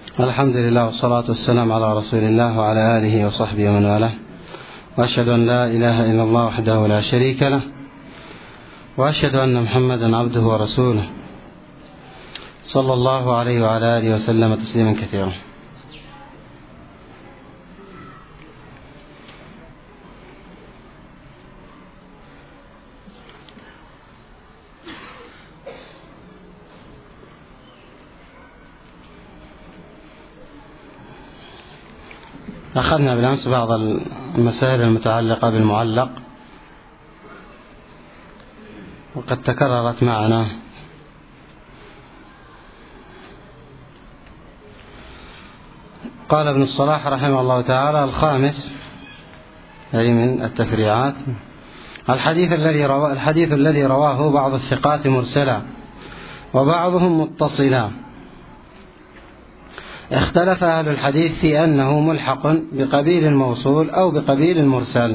الحمد لله والصلاة والسلام على رسول الله وعلى آله وصحبه ومن والاه، وأشهد أن لا إله إلا الله وحده لا شريك له، وأشهد أن محمدا عبده ورسوله صلى الله عليه وعلى آله وسلم تسليما كثيرا. أخذنا بالأمس بعض المسائل المتعلقة بالمعلق، وقد تكررت معنا. قال ابن الصلاح رحمه الله تعالى: الخامس، أي من التفريعات، الحديث الذي رواه بعض الثقات مرسلا وبعضهم متصلا. اختلف أهل الحديث في أنه ملحق بقبيل الموصول أو بقبيل المرسل.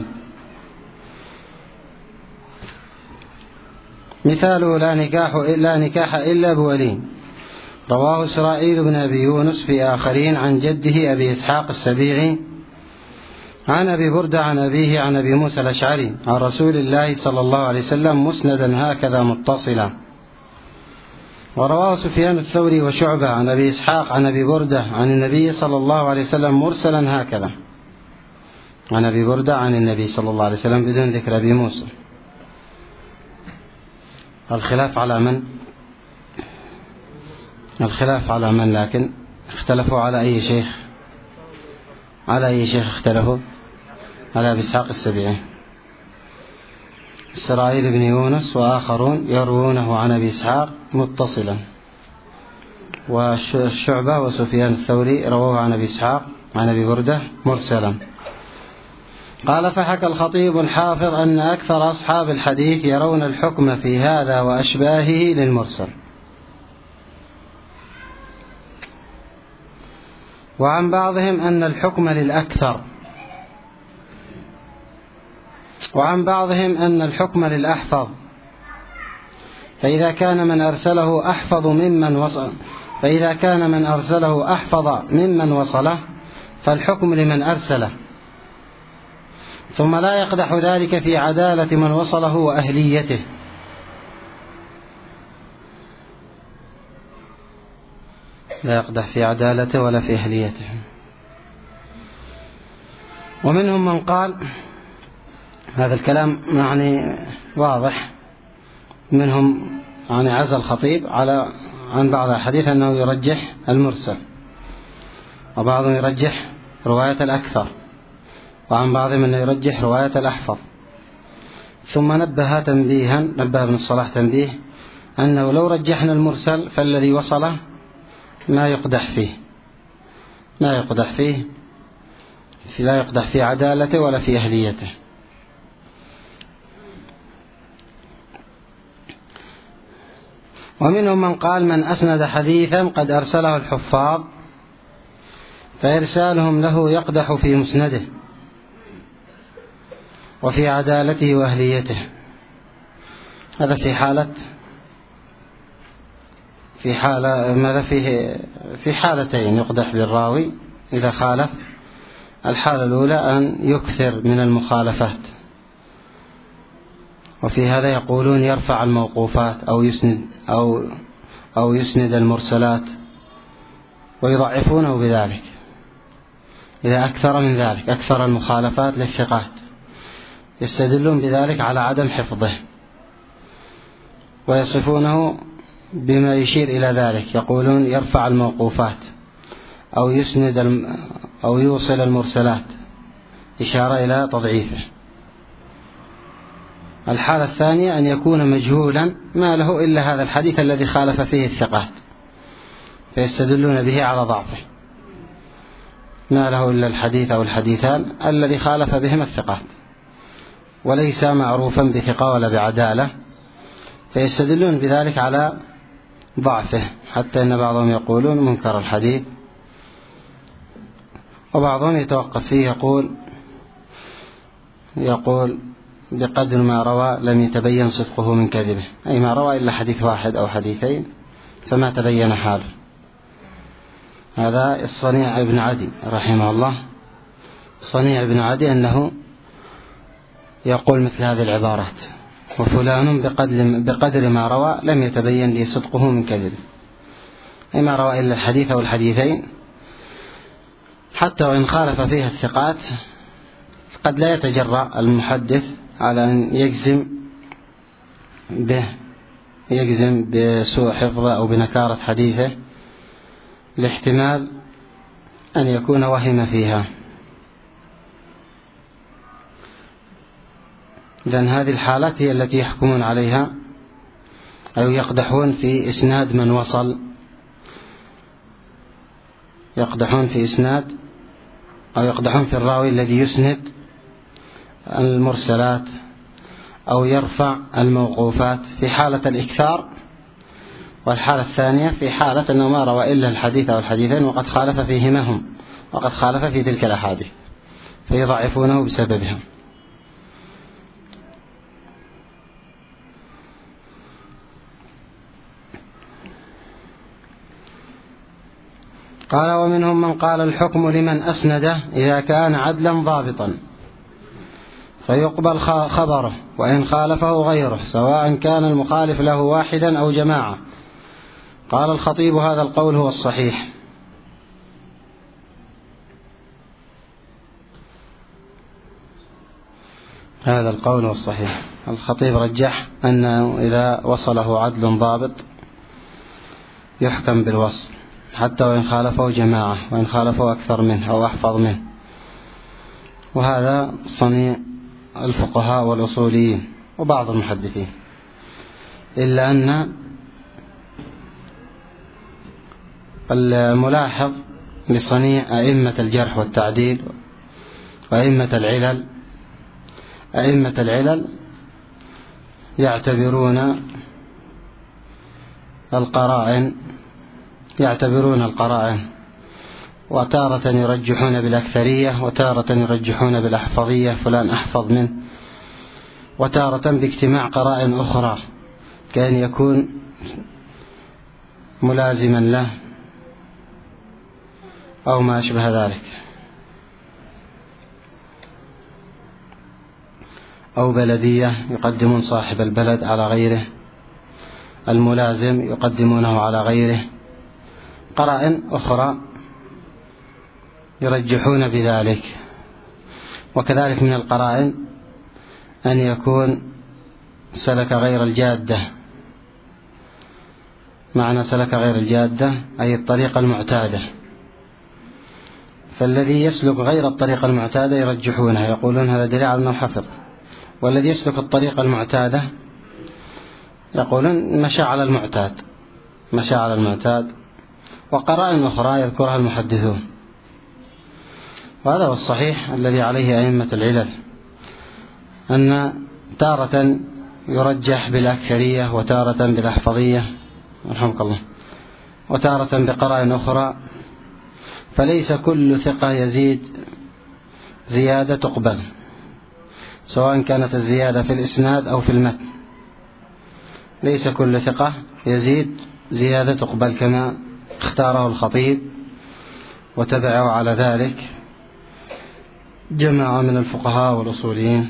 مثاله: لا نكاح إلا بولي، رواه إسرائيل بن أبي يونس في آخرين عن جده أبي إسحاق السبيعي عن أبي بردة عن أبيه عن أبي موسى الأشعري عن رسول الله صلى الله عليه وسلم مسندا هكذا متصلا. ورواه سفيان الثوري وشعبة عن أبي إسحاق عن أبي بردة عن النبي صلى الله عليه وسلم مرسلا هكذا، عن أبي بردة عن النبي صلى الله عليه وسلم بدون ذكر أبي موسى. الخلاف على من لكن اختلفوا على أي شيخ اختلفوا؟ على أبي إسحاق السبيعي. إسرائيل بن يونس وآخرون يروونه عن أبي إسحاق متصلا، والشعبة وسفيان الثوري رووه عن أبي إسحاق عن أبي بردة مرسلا. قال: فحكى الخطيب الحافظ أن أكثر أصحاب الحديث يرون الحكم في هذا وأشباهه للمرسل، وعن بعضهم أن الحكم للأكثر، وعن بعضهم أن الحكم للأحفظ، فإذا كان من أرسله أحفظ ممن وصله فالحكم لمن أرسله، ثم لا يقدح ذلك في عدالة من وصله وأهليته. لا يقدح في عدالته ولا في أهليته. ومنهم من قال، هذا الكلام يعني واضح، منهم يعني عزى الخطيب عن بعض الحديث أنه يرجح المرسل، وبعضهم يرجح رواية الأكثر، وعن بعضهم أنه يرجح رواية الأحفظ. ثم نبه ابن الصلاح تنبيه أنه لو رجحنا المرسل فالذي وصله لا يقدح في عدالته ولا في أهليته. ومنهم من قال: من أسند حديثا قد أرسله الحفاظ فإرسالهم له يقدح في مسنده وفي عدالته وأهليته. هذا في حالتين يقدح بالراوي إذا خالف. الحالة الأولى أن يكثر من المخالفات، وفي هذا يقولون يرفع الموقوفات أو يسند المرسلات، ويضعفونه بذلك إذا أكثر من ذلك، أكثر المخالفات للثقات، يستدلون بذلك على عدم حفظه، ويصفونه بما يشير إلى ذلك، يقولون يرفع الموقوفات أو يوصل المرسلات، إشارة إلى تضعيفه. الحالة الثانية أن يكون مجهولا ما له إلا هذا الحديث الذي خالف فيه الثقات، فيستدلون به على ضعفه، ما له إلا الحديث أو الحديثان الذي خالف بهم الثقات، وليس معروفا بثقة ولا بعدالة، فيستدلون بذلك على ضعفه، حتى أن بعضهم يقولون منكر الحديث، وبعضهم يتوقف فيه يقول بقدر ما روى لم يتبين صدقه من كذبه، أي ما روى إلا حديث واحد أو حديثين فما تبين حاله. هذا الصنيع ابن عدي رحمه الله. صنيع ابن عدي أنه يقول مثل هذه العبارات: وفلان بقدر ما روى لم يتبين لي صدقه من كذبه، ما روى إلا الحديث أو الحديثين، حتى وإن خالف فيها الثقات قد لا يتجرأ المحدث على أن يجزم بسوء حفظه أو بنكارة حديثه، لاحتمال أن يكون وهم فيها، لأن هذه الحالات هي التي يحكمون عليها أو يقدحون في إسناد من وصل، يقدحون في إسناد أو يقدحون في الراوي الذي يسند المرسلات أو يرفع الموقوفات في حالة الإكثار، والحالة الثانية في حالة أنه ما روى إلا الحديث أو الحديثين وقد خالف فيهما هم، وقد خالف في تلك الأحاديث فيضعفونه بسببها. قال: ومنهم من قال الحكم لمن أسنده إذا كان عدلا ضابطا فيقبل خبره وإن خالفه غيره، سواء كان المخالف له واحدا أو جماعة. قال الخطيب: هذا القول هو الصحيح. هذا القول هو الصحيح. الخطيب رجح أنه إذا وصله عدل ضابط يحكم بالوصل حتى وإن خالفه جماعة، وإن خالفه أكثر منه أو أحفظ منه، وهذا صنيع الفقهاء والأصوليين وبعض المحدثين، إلا أن الملاحظ لصنيع أئمة الجرح والتعديل وأئمة العلل، أئمة العلل يعتبرون القرائن وتارة يرجحون بالأكثرية، وتارة يرجحون بالأحفظية، فلان أحفظ منه، وتارة باجتماع قرائن أخرى كأن يكون ملازما له أو ما أشبه ذلك، أو بلدية يقدمون صاحب البلد على غيره، الملازم يقدمونه على غيره، قرائن أخرى يرجحون بذلك. وكذلك من القرائن أن يكون سلك غير الجادة. معنى سلك غير الجادة أي الطريقة المعتادة، فالذي يسلك غير الطريقة المعتادة يرجحونها، يقولون هذا دليل على أنه حفظ، والذي يسلك الطريقة المعتادة يقولون مشى على المعتاد، وقرائن أخرى يذكرها المحدثون. وهذا هو الصحيح الذي عليه أئمة العلل، أن تارة يرجح بالأكثرية، وتارة بالأحفظية رحمك الله، وتارة بقرائن أخرى، فليس كل ثقة يزيد زيادة تقبل، سواء كانت الزيادة في الإسناد أو في المتن، ليس كل ثقة يزيد زيادة تقبل كما اختاره الخطيب وتبعه على ذلك جماعة من الفقهاء والأصوليين.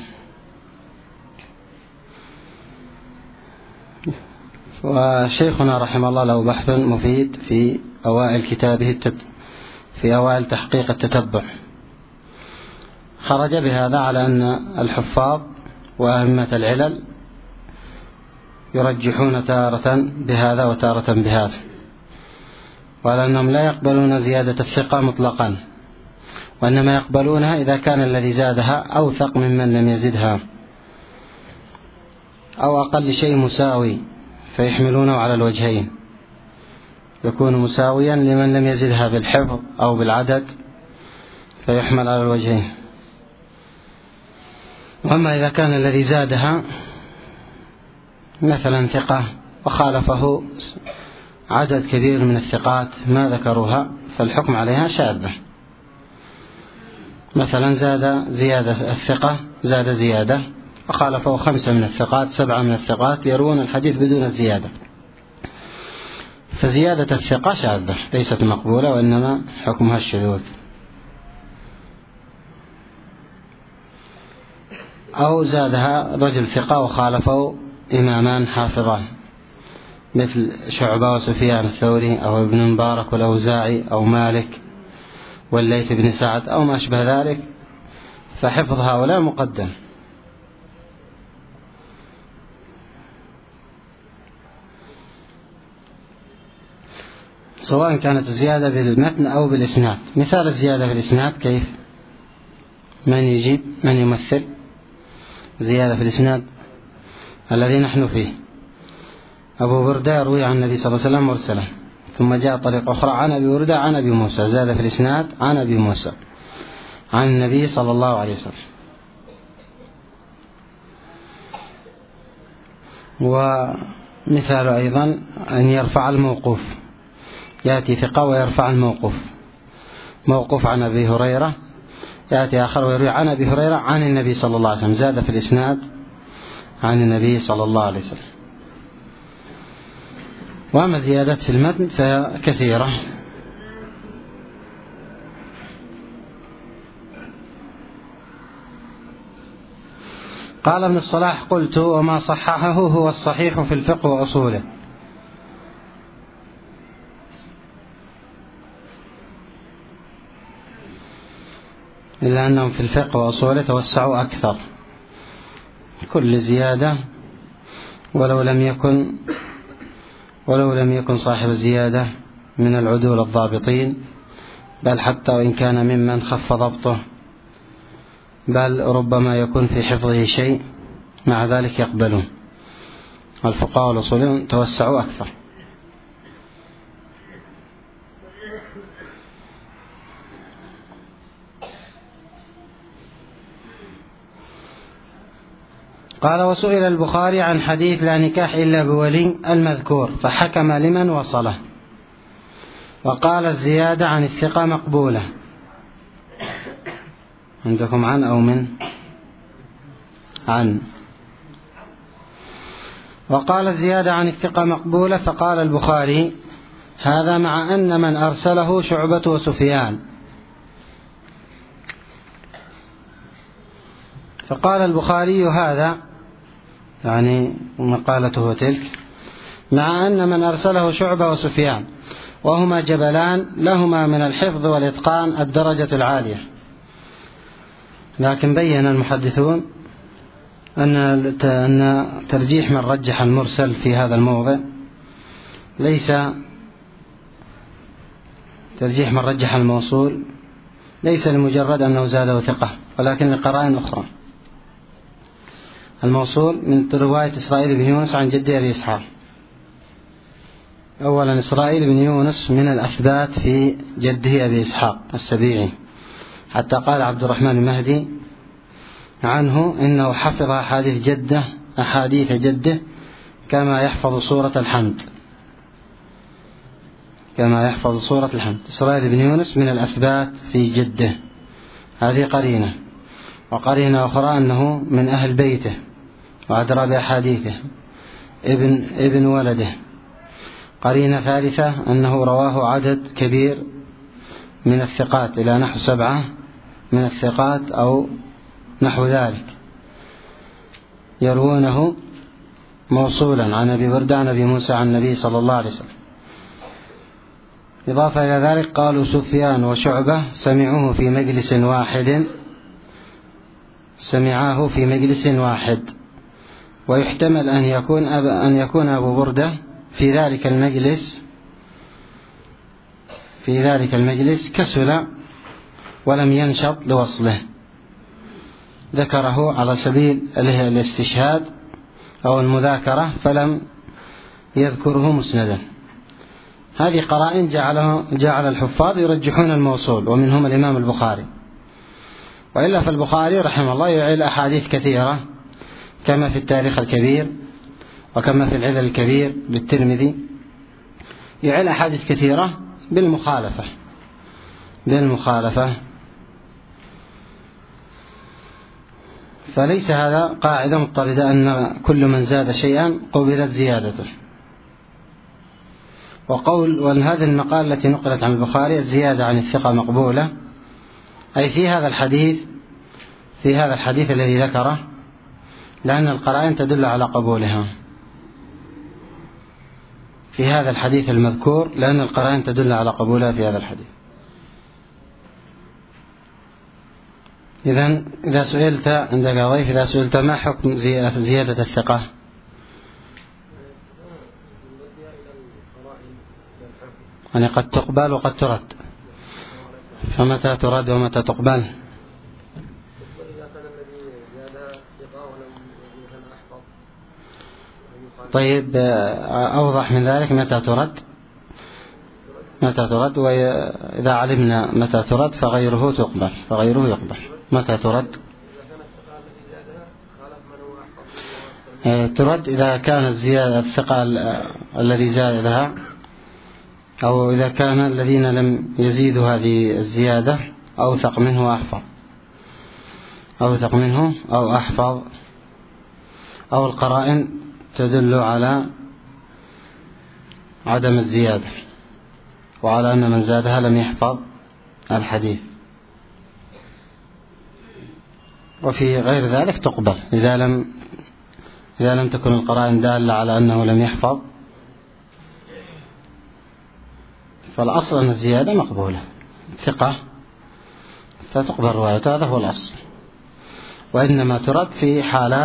وشيخنا رحمه الله له بحث مفيد في أوائل كتابه في أوائل تحقيق التتبع، خرج بهذا على أن الحفاظ وأئمة العلل يرجحون تارة بهذا وتارة بهذا، وعلى أنهم لا يقبلون زيادة الثقة مطلقا، وإنما يقبلونها إذا كان الذي زادها أوثق ممن لم يزدها، أو أقل شيء مساوي، فيحملونه على الوجهين، يكون مساويا لمن لم يزدها بالحفظ أو بالعدد فيحمل على الوجهين. وأما إذا كان الذي زادها مثلا ثقة وخالفه عدد كبير من الثقات ما ذكروها، فالحكم عليها شاذة. مثلا زاد زيادة الثقة، زاد زيادة وخالفه 5 من الثقات، 7 من الثقات يروون الحديث بدون الزيادة، فزيادة الثقة شاذة ليست مقبولة، وإنما حكمها الشذوذ. أو زادها رجل ثقة وخالفه إمامان حافظان مثل شعبة وسفيان الثوري أو ابن مبارك والأوزاعي أو مالك والليث بن سعد أو ما أشبه ذلك، فحفظ هؤلاء مقدم. سواء كانت الزيادة بالمتن أو بالإسناد. مثال الزيادة في الإسناد كيف؟ من يجيب؟ من يمثل؟ زيادة في الإسناد الذي نحن فيه: أبو بردة يروي عن النبي صلى الله عليه وسلم مرسلا، ثم جاء طريق أخرى عن أبي بردة عن أبي موسى، زاد في الإسناد عن أبي موسى عن النبي صلى الله عليه وسلم. ومثال أيضا أن يرفع الموقوف، يأتي ثقة ويرفع الموقوف، موقوف عن أبي هريرة، يأتي آخر ويروي عن أبي هريرة عن النبي صلى الله عليه وسلم، زاد في الإسناد عن النبي صلى الله عليه وسلم. وأما زيادات في المتن فكثيرة. قال ابن الصلاح: قلت: وما صححه هو الصحيح في الفقه وأصوله. إلا أنهم في الفقه وأصوله توسعوا أكثر، كل زيادة ولو لم يكن صاحب الزيادة من العدول الضابطين، بل حتى وإن كان ممن خف ضبطه، بل ربما يكون في حفظه شيء، مع ذلك يقبلون. الفقهاء والأصوليون توسعوا أكثر. قال: وسئل البخاري عن حديث لا نكاح إلا بولي المذكور فحكم لمن وصله، وقال: الزيادة عن الثقة مقبولة. عندكم عن أو من؟ عن. وقال: الزيادة عن الثقة مقبولة. فقال البخاري: هذا مع أن من أرسله شعبة وسفيان. فقال البخاري: هذا يعني مقالته تلك مع أن من أرسله شعبة وسفيان، وهما جبلان لهما من الحفظ والإتقان الدرجة العالية. لكن بين المحدثون أن ترجيح من رجح المرسل في هذا الموضع ليس ترجيح من رجح الموصول، ليس لمجرد أنه زاده ثقة، ولكن لقرائن أخرى. الموصول من رواية إسرائيل بن يونس عن جده أبي إسحاق. أولا، إسرائيل بن يونس من الأثبات في جده أبي إسحاق السبيعي، حتى قال عبد الرحمن المهدي عنه إنه حفظ أحاديث جده كما يحفظ سورة الحمد. إسرائيل بن يونس من الأثبات في جده، هذه قرينة. وقرينة أخرى أنه من أهل بيته وأدرى بأحاديثه، ابن ولده. قرينة ثالثة أنه رواه عدد كبير من الثقات، إلى نحو 7 من الثقات أو نحو ذلك، يروونه موصولا عن أبي بردة عن أبي موسى عن النبي صلى الله عليه وسلم. إضافة إلى ذلك قالوا: سفيان وشعبة سمعاه في مجلس واحد، ويحتمل أن يكون أبو بردة في ذلك المجلس كسل ولم ينشط لوصله، ذكره على سبيل الاستشهاد أو المذاكرة فلم يذكره مسندا. هذه قرائن جعل الحفاظ يرجحون الموصول، ومنهم الإمام البخاري. وإلا فالبخاري رحمه الله يعيل أحاديث كثيرة، كما في التاريخ الكبير وكما في العلل الكبير للترمذي، يعيل أحاديث كثيرة بالمخالفة. فليس هذا قاعدة مضطردة أن كل من زاد شيئا قبلت زيادته، وقول هذه المقالة التي نقلت عن البخاري الزيادة عن الثقة مقبولة، أي في هذا الحديث الذي ذكره، لأن القرائن تدل على قبولها في هذا الحديث المذكور، لأن القرائن تدل على قبولها في هذا الحديث. إذن إذا سئلت عندك ضيف، إذا سئلت ما حكم زيادة الثقة؟ يعني قد تقبل وقد ترد، فمتى ترد ومتى تقبل؟ طيب أوضح من ذلك، متى ترد، وإذا علمنا متى ترد فغيره يقبل. متى ترد؟ ترد إذا كان الزيادة الثقة الذي زادها، أو إذا كان الذين لم يزيدوا هذه الزيادة أوثق منه أو أحفظ، أو القرائن تدل على عدم الزيادة وعلى أن من زادها لم يحفظ الحديث. وفي غير ذلك تقبل إذا لم تكن القرائن دالة على أنه لم يحفظ، فالأصل أن الزيادة مقبولة ثقة فتقبل روايته، هذا هو الأصل. وإنما ترد في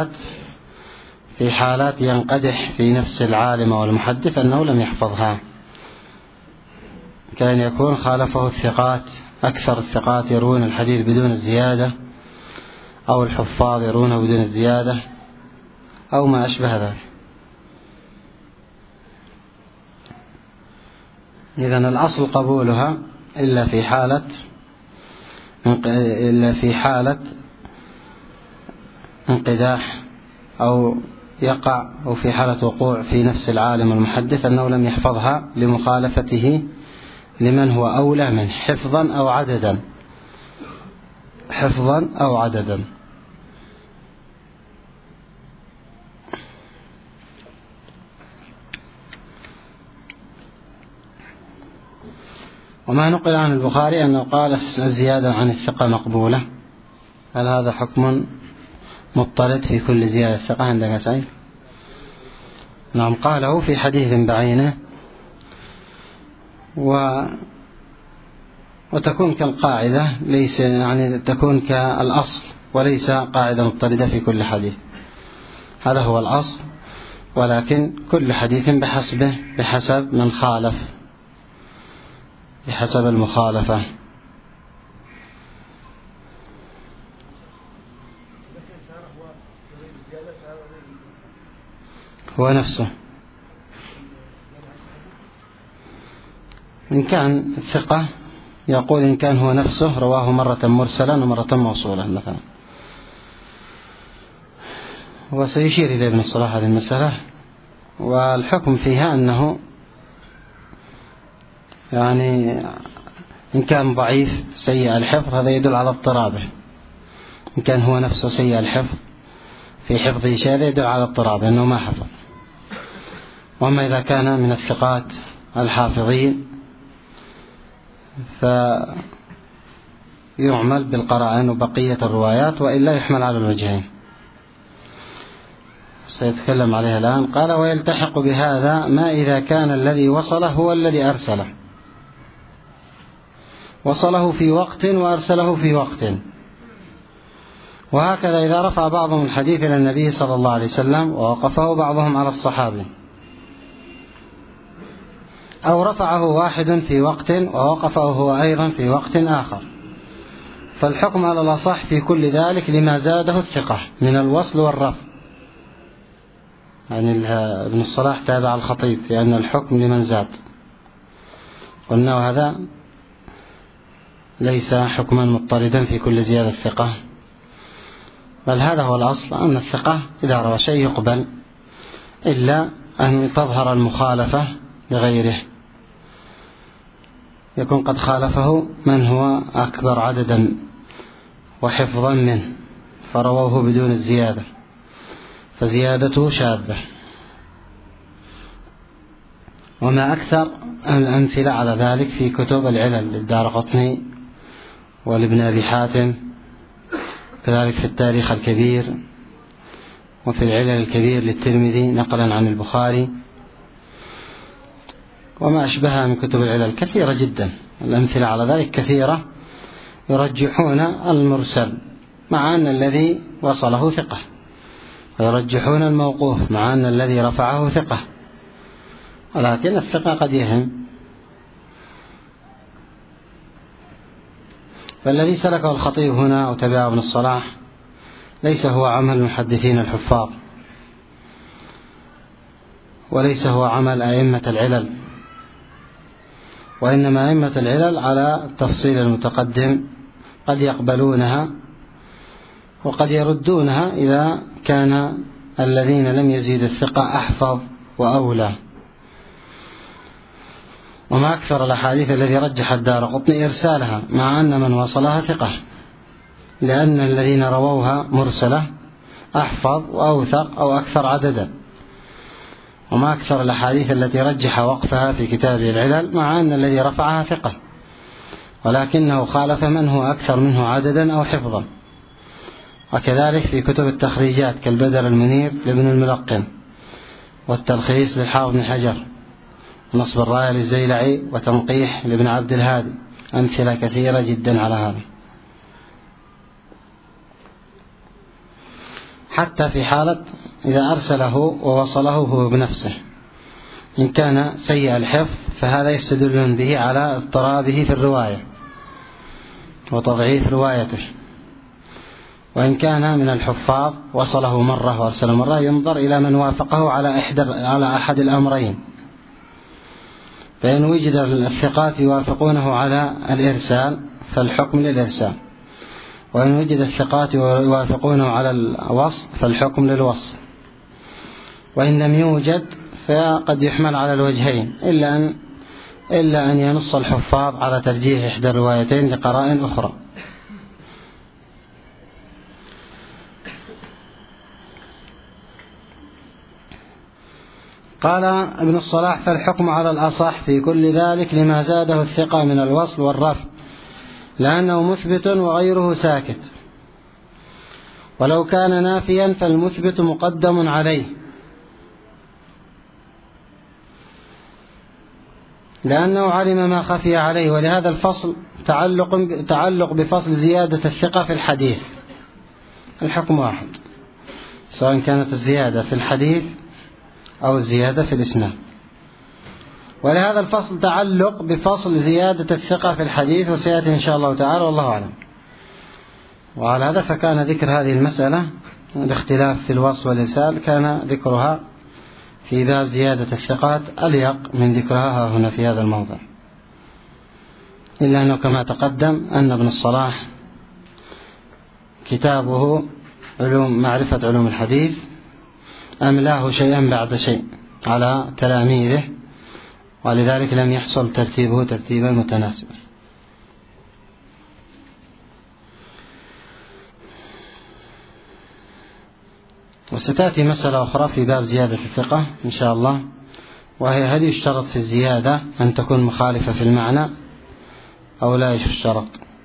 حالات ينقدح في نفس العالم والمحدث أنه لم يحفظها، كان يكون خالفه الثقات، أكثر الثقات يروون الحديث بدون الزيادة، أو الحفاظ يرونه بدون الزيادة، أو ما أشبه ذلك. إذن الأصل قبولها إلا في حالة انقداح أو في حالة وقوع في نفس العالم المحدث أنه لم يحفظها لمخالفته لمن هو أولى منه حفظا أو عددا. وما نقل عن البخاري أنه قال الزيادة عن الثقة مقبولة، هل هذا حكم مضطرد في كل زيادة ثقة عندك سعيد؟ نعم، قاله في حديث بعينه، وتكون كالقاعدة، ليس يعني تكون كالأصل وليس قاعدة مضطردة في كل حديث. هذا هو الأصل، ولكن كل حديث بحسب من خالف، بحسب المخالفة. هو نفسه، إن كان الثقة يقول إن كان هو نفسه رواه مرة مرسلا ومرة موصولا مثلا، وسيشير إلى ابن الصلاح هذه المسألة. والحكم فيها أنه يعني إن كان ضعيف سيء الحفظ هذا يدل على اضطرابه، إن كان هو نفسه سيء الحفظ في حفظه شيء يدل على اضطرابه أنه ما حفظ. وأما إذا كان من الثقات الحافظين فيعمل بالقرائن وبقية الروايات، وإلا يحمل على الوجهين سيتكلم عليها الآن. قال ويلتحق بهذا ما إذا كان الذي وصله هو الذي أرسله، وصله في وقت وأرسله في وقت. وهكذا إذا رفع بعضهم الحديث إلى النبي صلى الله عليه وسلم ووقفه بعضهم على الصحابي، أو رفعه واحد في وقت ووقفه هو أيضا في وقت آخر، فالحكم على الأصح في كل ذلك لما زاده الثقة من الوصل والرفع. يعني ابن الصلاح تابع الخطيب في أن الحكم لمن زاد، قلنا وهذا ليس حكما مضطردا في كل زيادة ثقة، بل هذا هو الأصل أن الثقة إذا روى شيء يقبل، إلا أن تظهر المخالفة لغيره، يكون قد خالفه من هو أكبر عددا وحفظا منه فرووه بدون الزيادة، فزيادته شاذة. وما أكثر الأمثلة على ذلك في كتب العلل للدارقطني ولابن أبي حاتم، كذلك في التاريخ الكبير وفي العلل الكبير للترمذي نقلا عن البخاري، وما أشبهها من كتب العلل كثيرة جدا. الأمثلة على ذلك كثيرة، يرجحون المرسل مع أن الذي وصله ثقة، ويرجحون الموقوف مع أن الذي رفعه ثقة، ولكن الثقة قد يهم. فالذي سلكه الخطيب هنا وتبعه ابن الصلاح ليس هو عمل المحدثين الحفاظ، وليس هو عمل أئمة العلل، وإنما أئمة العلل على التفصيل المتقدم قد يقبلونها وقد يردونها إذا كان الذين لم يزيد الثقة أحفظ وأولى. وما أكثر الأحاديث الذي رجح الدارقطني إرسالها مع أن من وصلها ثقة، لأن الذين رووها مرسلة أحفظ وأوثق أو أكثر عددا. وما أكثر الأحاديث التي رجح وقفها في كتابه العلل مع أن الذي رفعها ثقة، ولكنه خالف من هو أكثر منه عددا أو حفظا. وكذلك في كتب التخريجات كالبدر المنير لابن الملقن، والتلخيص للحافظ بن حجر، نصب الراية للزيلعي، وتنقيح لابن عبد الهادي، أمثلة كثيرة جدا على هذا. حتى في حالة إذا أرسله ووصله هو بنفسه، إن كان سيء الحفظ فهذا يستدلون به على اضطرابه في الرواية وتضعيف روايته. وإن كان من الحفاظ وصله مرة وأرسل مرة، ينظر إلى من وافقه على أحد الأمرين، فإن وجد الثقات يوافقونه على الإرسال فالحكم للإرسال، وإن وجد الثقات يوافقونه على الوصل فالحكم للوصل، وإن لم يوجد فقد يحمل على الوجهين، إلا أن ينص الحفاظ على ترجيح إحدى الروايتين لقرائن أخرى. قال ابن الصلاح: فالحكم على الأصح في كل ذلك لما زاده الثقة من الوصل والرفع، لأنه مثبت وغيره ساكت. ولو كان نافيا فالمثبت مقدم عليه، لأنه علم ما خفي عليه. ولهذا الفصل تعلق بفصل زيادة الثقة في الحديث، الحكم واحد، سواء كانت الزيادة في الحديث أو الزيادة في الإسناد. ولهذا الفصل تعلق بفصل زيادة الثقة في الحديث، وسيأتي إن شاء الله تعالى، والله أعلم. وعلى هذا فكان ذكر هذه المسألة الاختلاف في الوصل والإرسال كان ذكرها في باب زيادة الثقات أليق من ذكرها هنا في هذا الموضع، إلا أنه كما تقدم أن ابن الصلاح كتابه معرفة علوم الحديث أملاه شيئا بعد شيء على تلاميذه، ولذلك لم يحصل ترتيبه ترتيبا متناسبا. وستأتي مسألة أخرى في باب زيادة الثقة إن شاء الله، وهي: هل يشترط في الزيادة أن تكون مخالفة في المعنى أو لا يشترط؟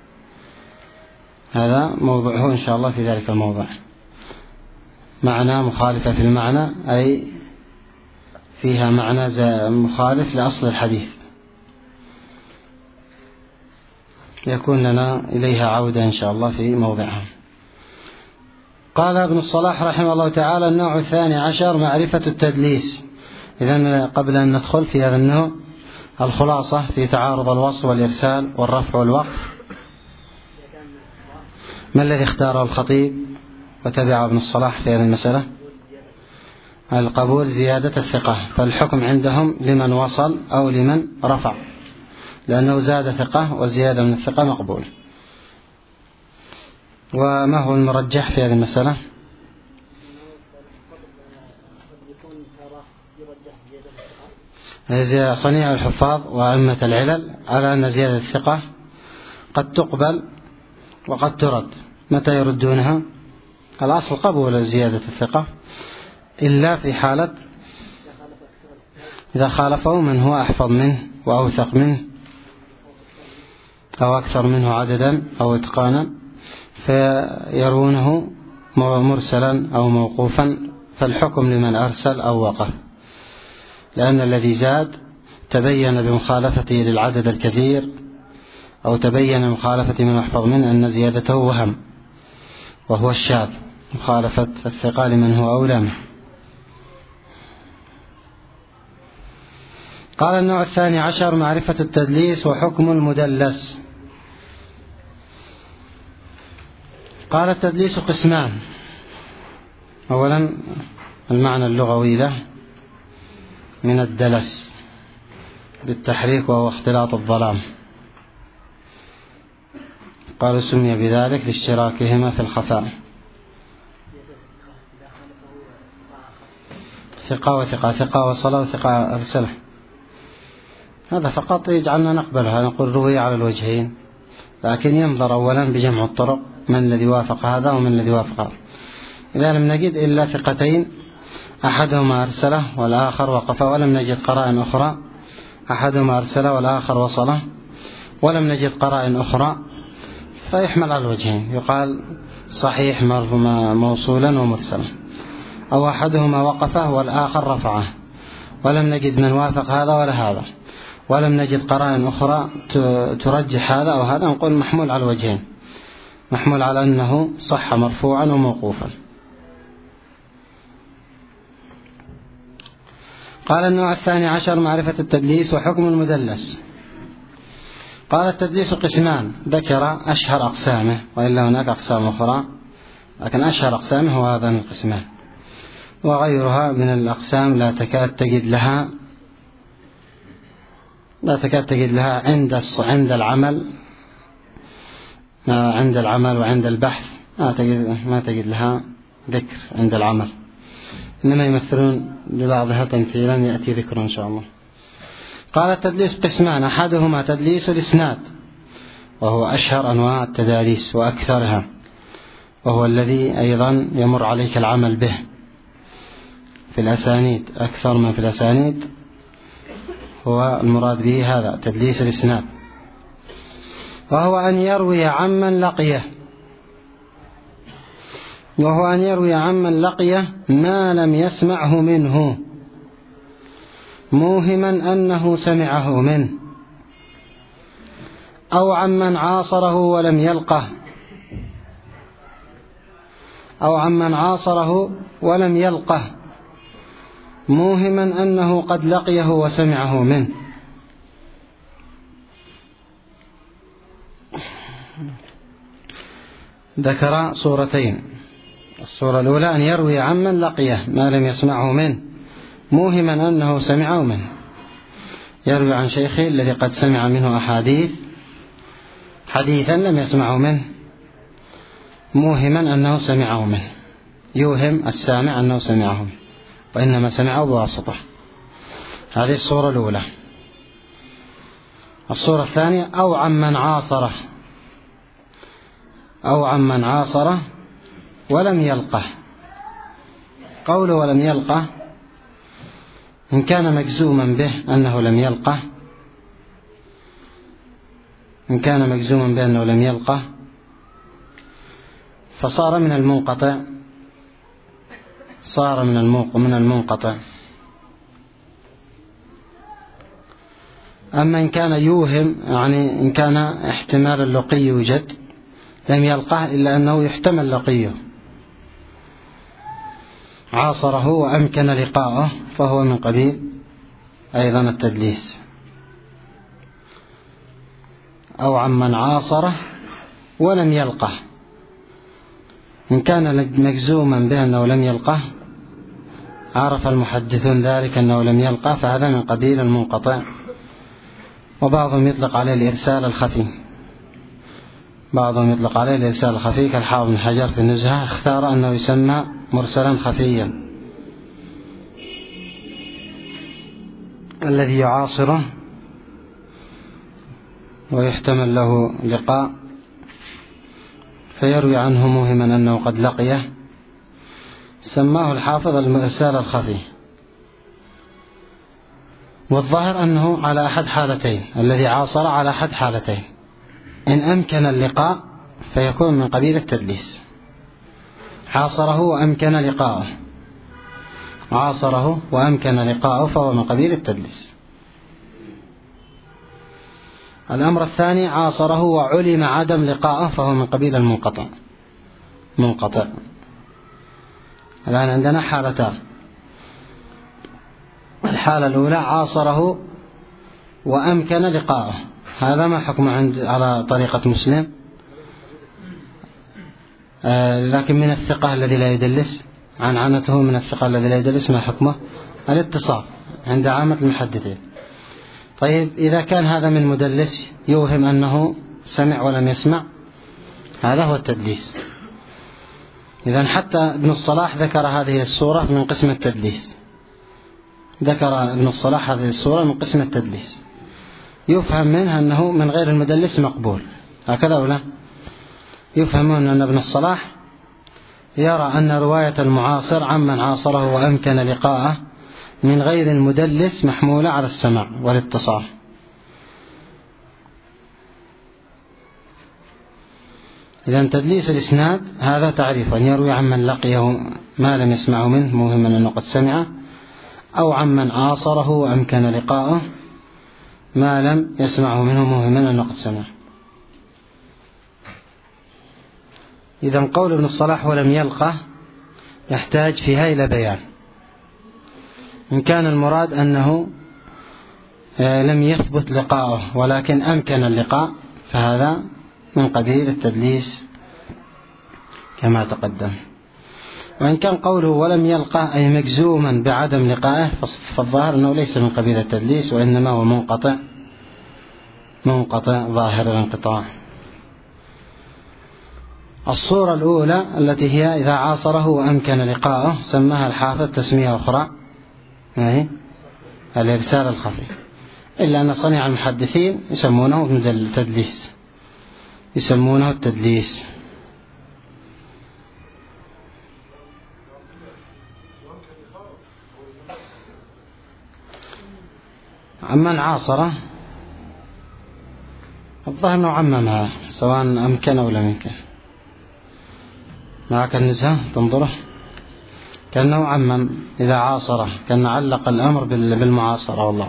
هذا موضوعه إن شاء الله في ذلك الموضوع. معنى مخالفة في المعنى أي فيها معنى مخالف لأصل الحديث، يكون لنا إليها عودة إن شاء الله في موضعها. قال ابن الصلاح رحمه الله تعالى: النوع 12 معرفة التدليس. إذن قبل أن ندخل في هذا النوع الخلاصة في تعارض الوصل والإرسال والرفع والوقف. ما الذي اختاره الخطيب وتبع ابن الصلاح في هذه المسألة؟ القبول زيادة الثقة، فالحكم عندهم لمن وصل أو لمن رفع، لأنه زاد ثقة وزيادة من الثقة مقبول. وما هو المرجح في هذه المسألة؟ صنيع الحفاظ وأئمة العلل على أن زيادة الثقة قد تقبل وقد ترد. متى يردونها؟ الأصل قبول زيادة الثقة، إلا في حالة إذا خالفه من هو أحفظ منه وأوثق منه أو أكثر منه عددا أو إتقانا فيرونه مرسلا أو موقوفا، فالحكم لمن أرسل أو وقف، لأن الذي زاد تبين بمخالفته للعدد الكثير أو تبين مخالفة من أحفظ منه أن زيادته وهم، وهو الشاذ، مخالفة الثقال من هو أولى منه. قال النوع 12 معرفة التدليس وحكم المدلس. قال التدليس قسمان: أولا المعنى اللغوي له من الدلس بالتحريك وهو اختلاط الظلام، قالوا سمي بذلك لاشتراكهما في الخفاء. ثقة وثقة، ثقة وصلة وثقة أرسله، هذا فقط يجعلنا نقبلها، نقول روي على الوجهين، لكن ينظر أولا بجمع الطرق، من الذي وافق هذا ومن الذي وافق هذا. إذا لم نجد إلا ثقتين أحدهما أرسله والآخر وقفه، ولم نجد قرائن أخرى، أحدهما أرسله والآخر وصله، ولم نجد قرائن أخرى، فيحمل على الوجهين، يقال صحيح موصولا ومرسلا، أو أحدهما وقفه والآخر رفعه، ولم نجد من وافق هذا ولا هذا، ولم نجد قرائن أخرى ترجح هذا أو هذا، نقول محمول على الوجهين، محمول على أنه صح مرفوعا وموقوفا. قال النوع 12 معرفة التدليس وحكم المدلس. قال التدليس قسمان، ذكر أشهر أقسامه، وإلا هناك أقسام أخرى، لكن أشهر أقسامه هو هذا القسمان، وغيرها من الأقسام لا تكاد تجد لها عند العمل وعند البحث، ما تجد لها ذكر عند العمل، إنما يمثلون لبعضها تمثيلا يأتي ذكر إن شاء الله. قال التدليس قسمان: أحدهما تدليس الإسناد، وهو أشهر أنواع التداليس وأكثرها، وهو الذي أيضا يمر عليك العمل به في الأسانيد أكثر من في الأسانيد، هو المراد به هذا تدليس الإسناد، وهو أن يروي عمن لقيه ما لم يسمعه منه موهما أنه سمعه منه، أو عمن عاصره ولم يلقه موهما أنه قد لقيه وسمعه منه. ذكر صورتين: الصورة الأولى أن يروي عمن لقيه ما لم يسمعه منه موهما أنه سمعه منه، يروي عن شيخه الذي قد سمع منه حديثا لم يسمعه منه موهما أنه سمعه منه، يوهم السامع أنه سمعه منه وإنما سمعه بواسطة. هذه الصورة الأولى. الصورة الثانية: أو عمن عاصره ولم يلقه. قوله ولم يلقه، إن كان مجزوما به أنه لم يلقه، فصار من المنقطع. أما إن كان يوهم، يعني إن كان احتمال اللقي يوجد، لم يلقه إلا أنه يحتمل لقيه، عاصره وأمكن لقاءه، فهو من قبيل أيضا التدليس. أو عمن عاصره ولم يلقه، إن كان مجزوما به أنه لم يلقه، عرف المحدثون ذلك أنه لم يلقه، فهذا من قبيل المنقطع. وبعضهم يطلق عليه الإرسال الخفي، كالحافظ بن حجر في النزهة اختار أنه يسمى مرسلا خفيا، الذي يعاصره ويحتمل له لقاء، فيروي عنه موهما أنه قد لقيه، سماه الحافظ الإرسال الخفي. والظاهر أنه على أحد حالتين، الذي عاصر على أحد حالتين. إن أمكن اللقاء فيكون من قبيل التدليس، عاصره وأمكن لقاءه، عاصره وأمكن لقاءه فهو من قبيل التدليس. الأمر الثاني عاصره وعلم عدم لقاءه فهو من قبيل المنقطع. منقطع. الآن عندنا حالتان. الحالة الأولى عاصره وأمكن لقاءه، هذا ما حكم على طريقة مسلم، لكن من الثقة الذي لا يدلس، عنعنته من الثقة الذي لا يدلس، ما حكمه؟ الاتصال عند عامة المحدثين. طيب إذا كان هذا من مدلس يوهم أنه سمع ولم يسمع، هذا هو التدليس. إذن حتى ابن الصلاح ذكر هذه الصورة من قسم التدليس، ذكر ابن الصلاح هذه الصورة من قسم التدليس، يفهم منها أنه من غير المدلس مقبول، هكذا ولا؟ يفهمون أن ابن الصلاح يرى أن رواية المعاصر عمن عاصره وأمكن لقاءه من غير المدلس محمولة على السماع والاتصال. إذن تدليس الإسناد هذا تعريف، أن يروي عمن لقيه ما لم يسمعه منه موهما أنه قد سمعه، أو عمن عاصره وأمكن لقاءه ما لم يسمعه منه موهما أنه قد سمعه. إذن قول ابن الصلاح ولم يلقه يحتاج فيها إلى بيان. إن كان المراد أنه لم يثبت لقاءه ولكن أمكن اللقاء فهذا من قبيل التدليس كما تقدم. وإن كان قوله ولم يلقه أي مجزوما بعدم لقائه فالظاهر أنه ليس من قبيل التدليس، وإنما هو منقطع ظاهر الانقطاع. الصورة الأولى التي هي إذا عاصره وأمكن لقاءه سماها الحافظ تسمية أخرى، هي الإرسال الخفي، إلا أن صنيع المحدثين يسمونه التدليس، يسمونه التدليس. عمن عاصره الظاهر أنه عممها سواء أمكن أو لم يمكن. معك النزهة تنظره كأنه عمم إذا عاصره، كأنه علق الأمر بالمعاصرة. والله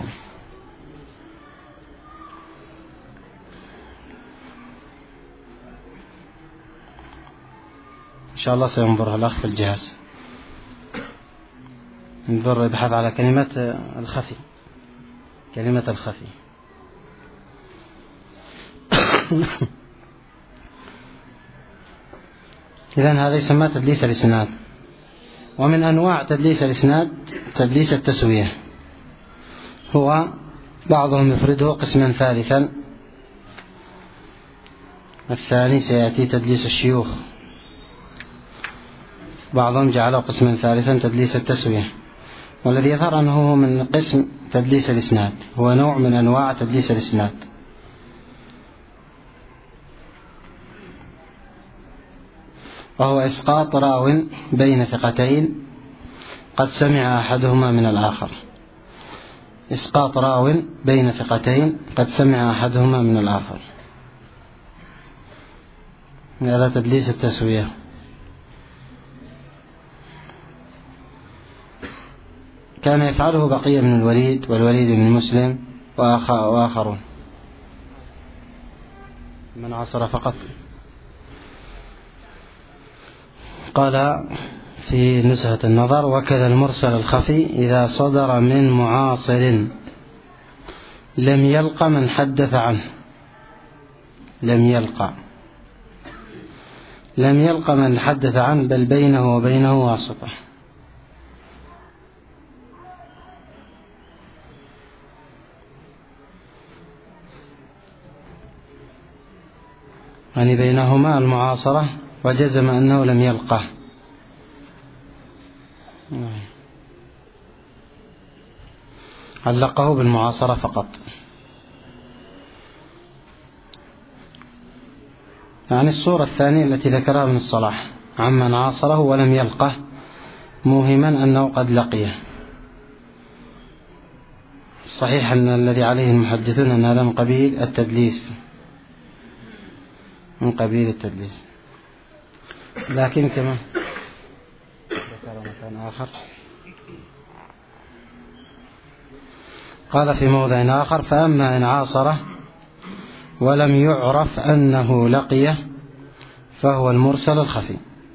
إن شاء الله سينظرها الأخ في الجهاز، ينظر يبحث على كلمة الخفي، كلمة الخفي. إذن هذا يسمى تدليس الإسناد. ومن أنواع تدليس الإسناد تدليس التسوية، هو بعضهم يفرده قسما ثالثا، الثاني سيأتي تدليس الشيوخ، بعضهم جعله قسما ثالثا تدليس التسوية، والذي يظهر أنه من قسم تدليس الإسناد، هو نوع من أنواع تدليس الإسناد. وهو إسقاط راو بين ثقتين قد سمع أحدهما من الآخر، إسقاط راو بين ثقتين قد سمع أحدهما من الآخر، هذا تدليس التسوية. كان يفعله بقية بن الوليد والوليد بن مسلم وآخرون من عصر فقط. قال في نزهة النظر: وكذا المرسل الخفي إذا صدر من معاصر لم يلق من حدث عنه، لم يلق من حدث عنه بل بينه وبينه واسطة. يعني بينهما المعاصرة، وجزم أنه لم يلقه. علقه بالمعاصرة فقط. يعني الصورة الثانية التي ذكرها ابن الصلاح عمن عاصره ولم يلقه موهما أنه قد لقيه، الصحيح أن الذي عليه المحدثون أن هذا من قبيل التدليس، من قبيل التدليس، لكن كما ذكر مكان آخر قال في موضع آخر: فأما إن عاصره ولم يعرف أنه لقيه فهو المرسل الخفي.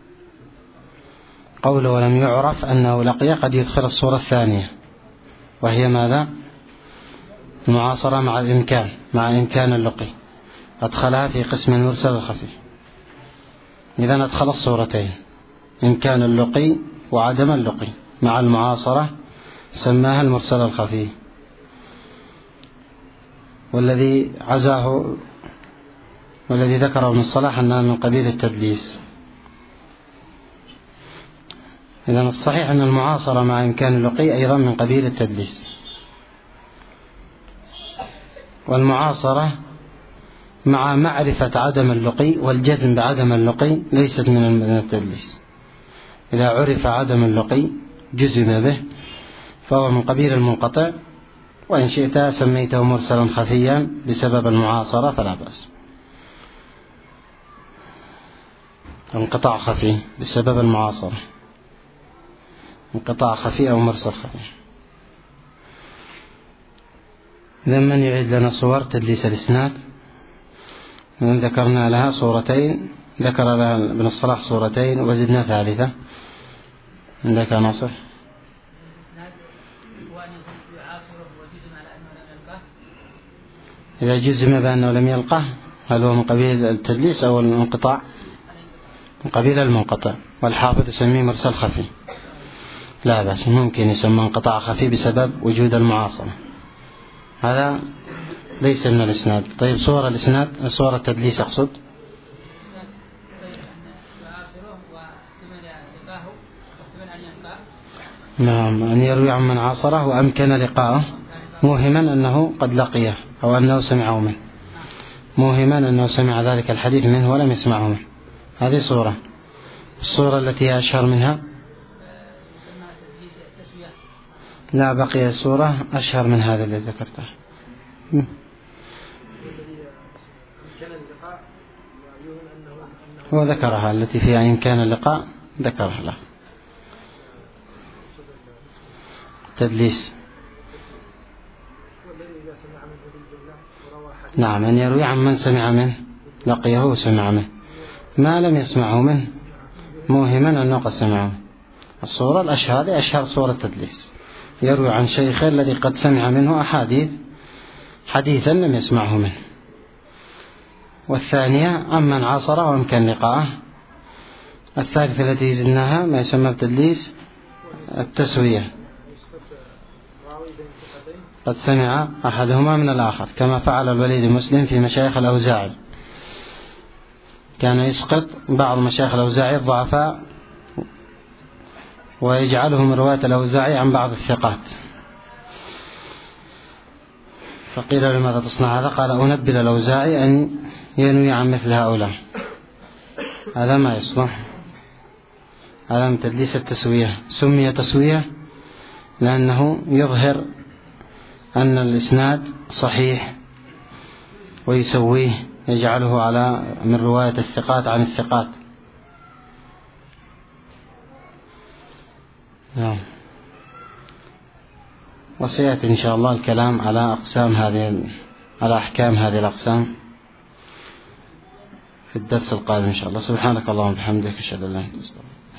قوله ولم يعرف أنه لقيه قد يدخل الصورة الثانية، وهي ماذا؟ المعاصرة مع إمكان اللقي، أدخلها في قسم المرسل الخفي. إذن أدخل الصورتين، إمكان اللقي وعدم اللقي مع المعاصرة، سماها المرسل الخفي. والذي عزاه والذي ذكره ابن الصلاح أنها من قبيل التدليس. إذن الصحيح أن المعاصرة مع إمكان اللقي أيضا من قبيل التدليس، والمعاصرة مع معرفة عدم اللقي والجزم بعدم اللقي ليست من التدليس. إذا عرف عدم اللقي جزم به فهو من قبيل المنقطع، وإن شئت سميته مرسلا خفيا بسبب المعاصرة فلا بأس. انقطاع خفي بسبب المعاصرة، انقطاع خفي أو مرسل خفي. إذا من يعيد لنا صور تدليس الإسناد؟ ذكرنا لها صورتين، ذكر لها ابن الصلاح صورتين وزدنا ثالثة. عندك ناصر؟ إذا جزم بأنه لم يلقه هل هو من قبيل التدليس أو الانقطاع؟ من قبيل المنقطع، والحافظ يسميه مرسل خفي. لا بأس، ممكن يسمى انقطاع خفي بسبب وجود المعاصرة، هذا ليس من الإسناد. طيب صور الإسناد، صور التدليس أقصد. نعم، أن يروي عن من عاصره وأمكن لقاءه موهما أنه قد لقيه أو أنه سمعه منه، موهما أنه سمع ذلك الحديث منه ولم يسمعه منه. هذه صورة. الصورة التي هي أشهر منها، لا بقي صورة أشهر من هذا الذي ذكرته. هو ذكرها التي فيها إمكان اللقاء، ذكرها له تدليس. نعم، أن يروي عن من سمع منه، لقيه وسمع منه، ما لم يسمعه منه موهما أنه قد سمعه. الصورة الأشهر أشهر صورة تدليس، يروي عن شيخ الذي قد سمع منه حديثا لم يسمعه منه. والثانية عمن عاصره وأمكن لقاءه. الثالثة التي زدناها ما يسمى بتدليس التسوية، قد سمع أحدهما من الآخر، كما فعل الوليد مسلم في مشايخ الأوزاعي، كان يسقط بعض مشايخ الأوزاعي الضعفاء ويجعلهم رواية الأوزاعي عن بعض الثقات، فقيل لماذا تصنع هذا؟ قال أنبل الأوزاعي أن ينوي عن مثل هؤلاء، هذا ما يصلح، هذا من تدليس التسوية. سمي تسوية لأنه يظهر أن الإسناد صحيح ويسويه، يجعله على من رواية الثقات عن الثقات. وسيأتي إن شاء الله الكلام على على أحكام هذه الأقسام في الدرس القادم إن شاء الله. سبحانك اللهم وبحمدك، أشهد أن لا إله إلا أنت، أستغفرك.